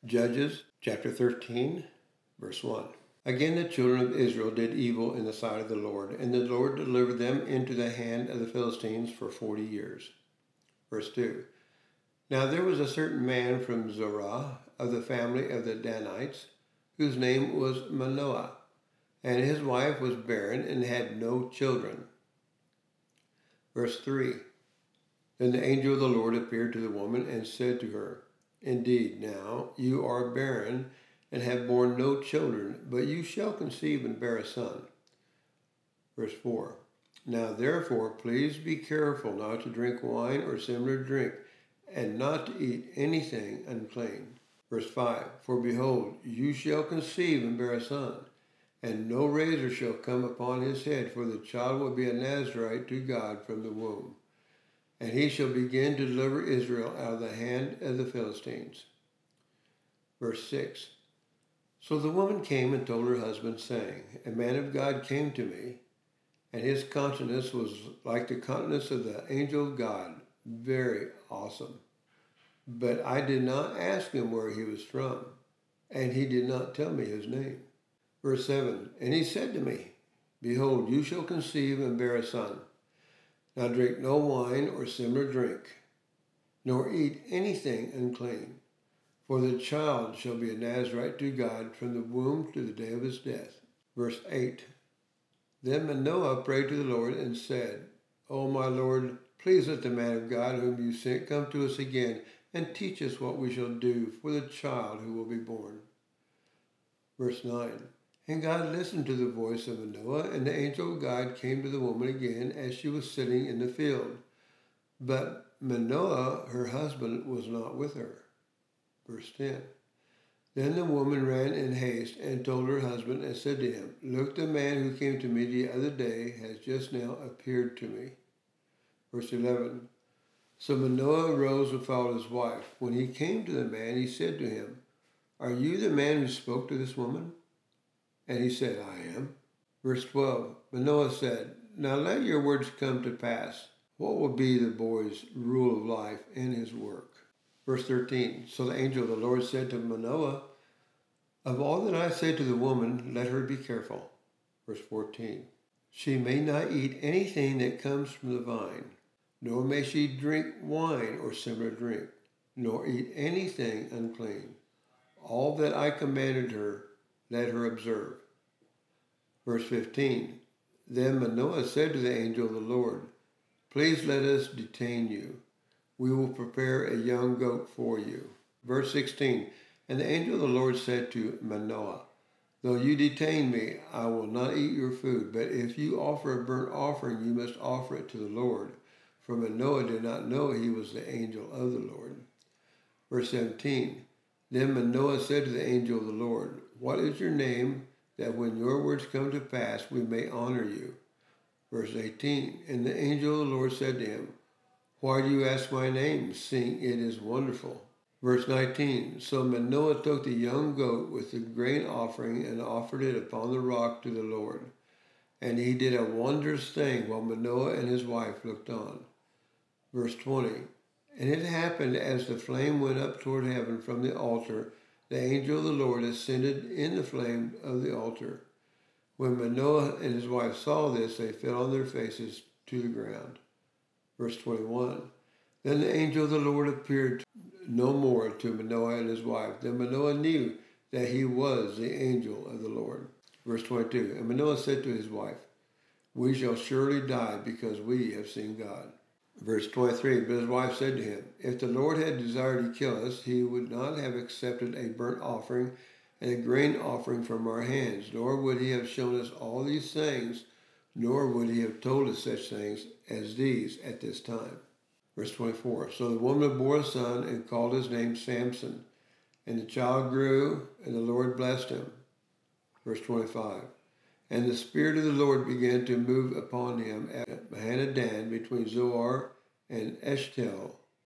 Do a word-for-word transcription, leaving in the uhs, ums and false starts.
Judges chapter thirteen, verse one. Again the children of Israel did evil in the sight of the Lord, and the Lord delivered them into the hand of the Philistines for forty years. Verse two. Now there was a certain man from Zorah of the family of the Danites, whose name was Manoah, and his wife was barren and had no children. Verse three. Then the angel of the Lord appeared to the woman and said to her, Indeed, now you are barren and have borne no children, but you shall conceive and bear a son. Verse four. Now therefore, please be careful not to drink wine or similar drink, and not to eat anything unclean. Verse five. For behold, you shall conceive and bear a son, and no razor shall come upon his head, for the child will be a Nazarite to God from the womb. And he shall begin to deliver Israel out of the hand of the Philistines. Verse six. So the woman came and told her husband, saying, A man of God came to me, and his countenance was like the countenance of the angel of God, very awesome. But I did not ask him where he was from, and he did not tell me his name. Verse seven. And he said to me, Behold, you shall conceive and bear a son. Now drink no wine or similar drink, nor eat anything unclean, for the child shall be a Nazarite to God from the womb to the day of his death. Verse eight. Then Manoah prayed to the Lord and said, O my Lord, please let the man of God whom you sent come to us again and teach us what we shall do for the child who will be born. Verse nine. And God listened to the voice of Manoah, and the angel of God came to the woman again as she was sitting in the field. But Manoah, her husband, was not with her. Verse ten. Then the woman ran in haste and told her husband and said to him, Look, the man who came to me the other day has just now appeared to me. Verse eleven. So Manoah arose and followed his wife. When he came to the man, he said to him, Are you the man who spoke to this woman? And he said, I am. Verse twelve. Manoah said, Now let your words come to pass. What will be the boy's rule of life and his work? Verse thirteen. So the angel of the Lord said to Manoah, Of all that I say to the woman, let her be careful. Verse fourteen. She may not eat anything that comes from the vine, nor may she drink wine or similar drink, nor eat anything unclean. All that I commanded her, let her observe. Verse fifteen. Then Manoah said to the angel of the Lord, Please let us detain you. We will prepare a young goat for you. Verse sixteen. And the angel of the Lord said to Manoah, Though you detain me, I will not eat your food, but if you offer a burnt offering, you must offer it to the Lord. For Manoah did not know he was the angel of the Lord. Verse seventeen. Then Manoah said to the angel of the Lord, What is your name, that when your words come to pass, we may honor you? Verse eighteen. And the angel of the Lord said to him, Why do you ask my name, seeing it is wonderful? Verse nineteen. So Manoah took the young goat with the grain offering and offered it upon the rock to the Lord. And he did a wondrous thing while Manoah and his wife looked on. Verse twenty. And it happened as the flame went up toward heaven from the altar, the angel of the Lord ascended in the flame of the altar. When Manoah and his wife saw this, they fell on their faces to the ground. Verse twenty-one. Then the angel of the Lord appeared no more to Manoah and his wife. Then Manoah knew that he was the angel of the Lord. Verse twenty-two. And Manoah said to his wife, We shall surely die because we have seen God. Verse twenty-three. But his wife said to him, If the Lord had desired to kill us, he would not have accepted a burnt offering and a grain offering from our hands, nor would he have shown us all these things, nor would he have told us such things as these at this time. Verse twenty-four. So the woman bore a son and called his name Samson. And the child grew, and the Lord blessed him. Verse twenty-five. And the Spirit of the Lord began to move upon him at Mahaneh-dan between Zoar and Eshtaol.